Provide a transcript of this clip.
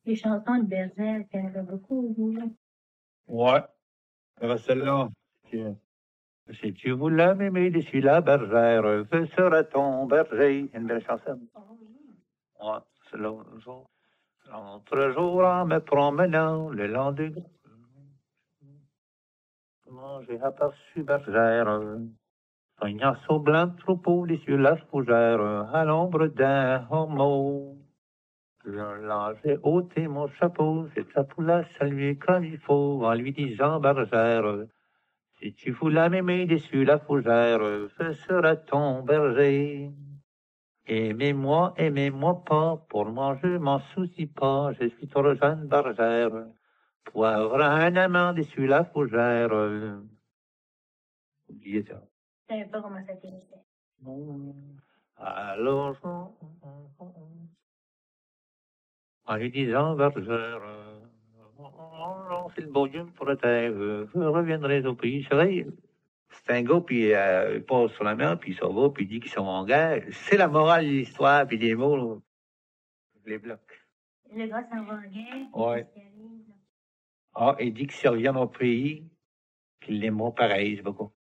Les chansons de Bergère, qu'il y en avait beaucoup, vous, là. Ouais. Celle-là. Si tu voulais m'aimer d'ici la bergère, ce sera ton berger. Une belle chanson. Ouais, c'est l'autre jour en me promenant le long du j'ai aperçu bergère, un garçon blanc troupeau sur la fougère, à l'ombre d'un homo. Là, j'ai ôté mon chapeau, c'est ça pour la saluer comme il faut, en lui disant bergère, si tu voulais m'aimer dessus la fougère, ce sera ton berger. Aimez-moi pas, pour moi je m'en soucie pas, je suis trop jeune bergère, pour avoir un amant dessus la fougère. Oubliez ça. Je savais pas comment ça finissait. Alors, en lui disant bergère, c'est le beau Dieu me protège, je reviendrai au pays. C'est vrai, c'est un gars, puis il passe sur la mer, puis il s'en va, puis il dit qu'ils sont en guerre. C'est la morale de l'histoire, puis les mots, là, je les bloque. Le gars s'en va en guerre. Ouais. Qu'est-ce qui arrive, là? Ah, il dit qu'il s'il revient au pays, qu'il l'aimera pareil, c'est pas quoi.